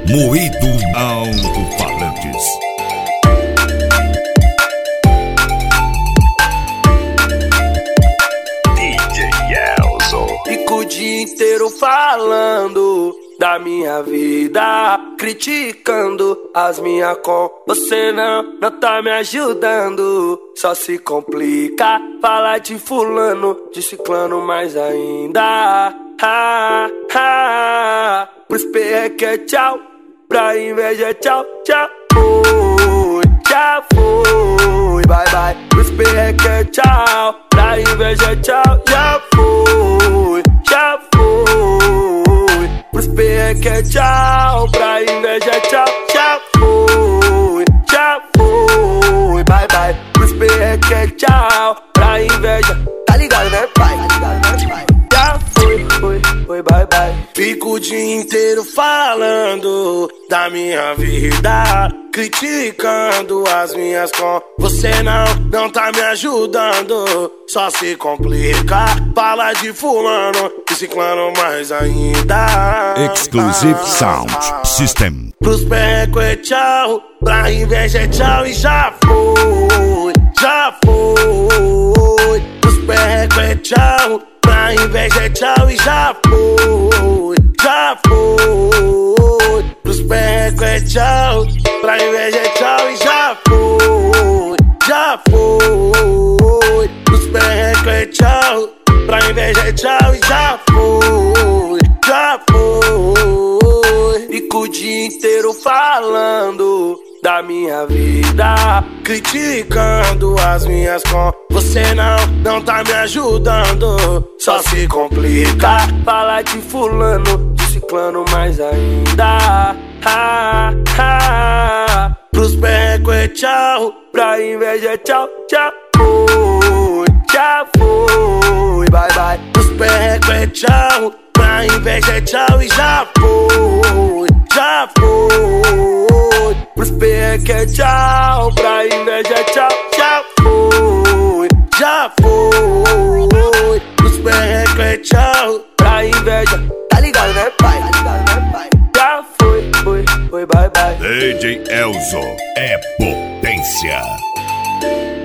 Moído Alto-Falantes. DJ Elzo. Fico o dia inteiro falando da minha vida, criticando as minhas com você não tá me ajudando. Só se complica falar de fulano, de ciclano mais ainda. Pros perreque é tchau, pra inveja é tchau, tchau. Já foi, bye bye. Pros perreque é tchau, pra inveja é tchau, já foi, já foi. Pros perreque é tchau, pra inveja é tchau, já foi, bye bye. Pros perreque é tchau, pra inveja, tá ligado né pai? Tá ligado né pai? Já foi, bye bye. Fico o dia inteiro falando da minha vida, criticando as minhas com você não tá me ajudando. Só se complica, fala de fulano e ciclano mais ainda. Exclusive Sound System. Pros perreco é tchau, pra inveja é tchau e já foi, já foi. Pros perreco é tchau, pra inveja é tchau e já foi, já foi. Pros perreco é tchau, pra inveja é tchau e já foi, já foi. Pros perreco é tchau, pra inveja é tchau e já foi, já foi. Fico o dia inteiro falando da minha vida, criticando as minhas com você não tá me ajudando. Só se complica falar de fulano, de ciclano mais ainda. Pros perreco é tchau, pra inveja é tchau, tchau. Já foi, bye bye. Pros perreco é tchau, pra inveja é tchau e já foi, já foi. Pros perreque é tchau, pra inveja é tchau, já foi, já foi. Pros perreco é tchau, pra inveja, tá ligado né pai? Tá ligado né pai? Já foi, bye bye. DJ Elzo é potência.